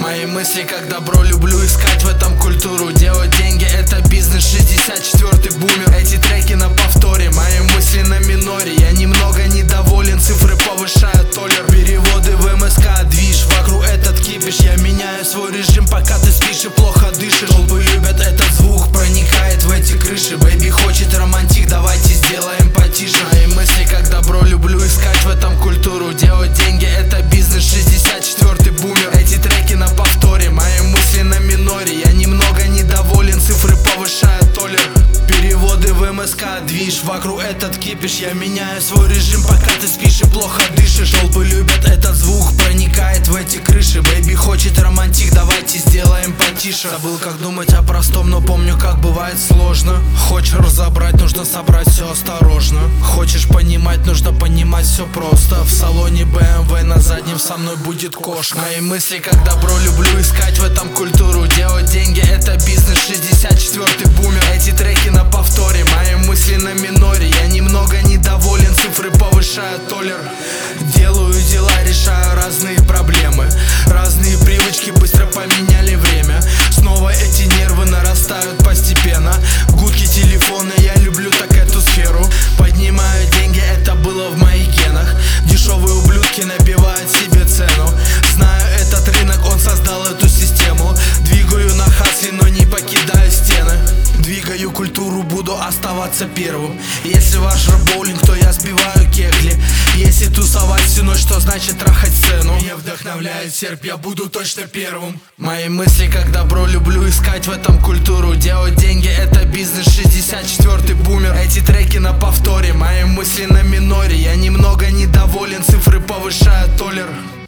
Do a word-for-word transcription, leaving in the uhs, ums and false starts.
Мои мысли как добро, люблю искать в этом культуру. Делать деньги — это бизнес, шестьдесят четвёртый бумер. Эти треки на повторе, мои мысли на миноре. Я немного недоволен, цифры повышают толлер. Переводы в эм эс ка, движ, вокруг этот кипиш. Я меняю свой режим, пока ты спишь и плохо дышишь. Толпы любят этот звук, проникает в эти крыши. Бэйби хочет романтик, давайте сделаем потише. Мои мысли как добро, люблю искать в этом культуру. Делать деньги — это бизнес, шестьдесят четвёртый бумер. Эти треки на повторе, мои мысли на миноре. Я немного недоволен, цифры повышают толлер. Переводы в эм эс ка, движ, вокруг этот кипиш. Я меняю свой режим, пока ты спишь и плохо дышишь. Толпы любят этот звук, проникает в эти крыши. Бэйби хочет романтик, давайте сделаем потише. Забыл, как думать о простом, но помню, как бывает сложно. Хочешь разобрать, нужно собрать все осторожно. Хочешь понимать, нужно понимать все просто. В салоне бэ эм вэ на заднем со мной будет кошка. Мои мысли как добро, люблю искать в этом культуру. Делать деньги — это бизнес, шестьдесят четвёртый бумер. Эти треки на повторе, мои мысли на миноре. Я немного недоволен, цифры повышают толлер. Делаю дела, решаю разные проблемы. Разные привычки быстро поменяли время. Снова эти нервы нарастают постепенно. Гудки телефона, я люблю так эту сферу. Поднимаю деньги, это было в моих генах. Дешевые ублюдки набивают себе цену. Знаю этот рынок, он создал эту систему. Двигаю на хасле, но не покидаю стены. Двигаю культуру, буду оставаться первым. Если ваш боулинг, то я сбиваю кегли. Если тусовать всю ночь, что значит трахать сцену. Меня вдохновляет серп, я буду точно первым. Мои мысли как добро, люблю искать в этом культуру. Делать деньги — это бизнес, шестьдесят четвёртый бумер. Эти треки на повторе, мои мысли на миноре. Я немного недоволен, цифры повышают толлер.